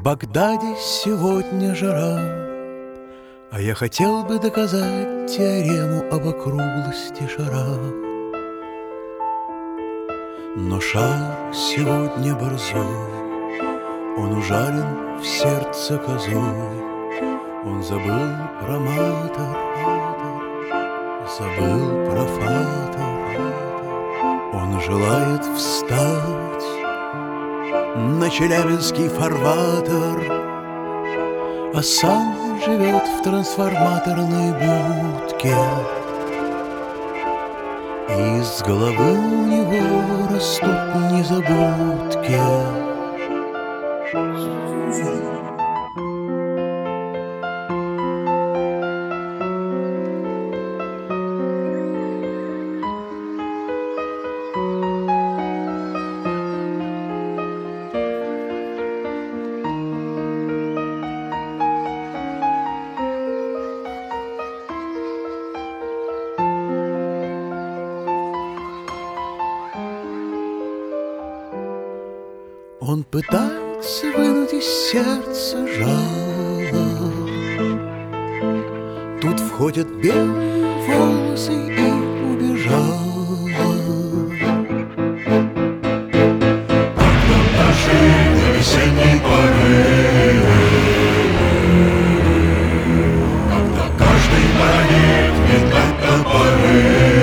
Багдаде сегодня жара, а я хотел бы доказать теорему об округлости шара. Но шар сегодня борзой, он ужален в сердце козой. Он забыл про матер, забыл про фатер. Он желает встать на челябинский фарватер, а сам живет в трансформаторной будке. И из головы у него растут незабудки. Он пытается вынуть из сердца жало. Тут входят белые волосы и убежал. Ожили весенней поры, когда каждый проникнет от топоры.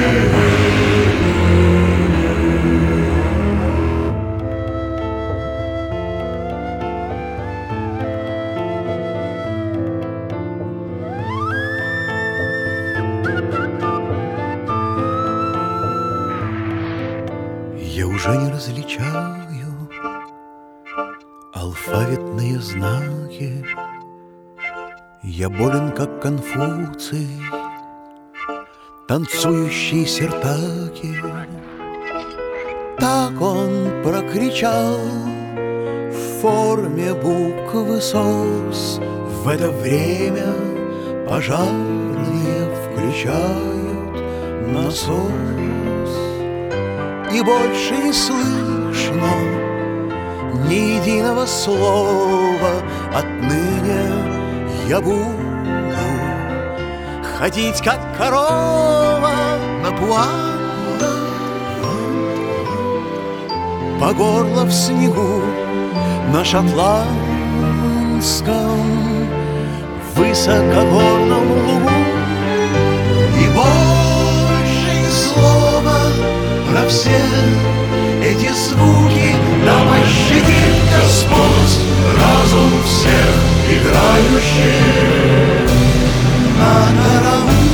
Я уже не различаю алфавитные знаки. Я болен, как Конфуций, танцующий сиртаки. Так он прокричал в форме буквы СОС. В это время пожарные включают насос. И больше не слышно ни единого слова. Отныне я буду ходить, как корова на пуанто, по горло в снегу на шотландском высокогорном лугу. И больше ни слова про все эти звуки. Да пощадит Господь разум всех играющих на караулке.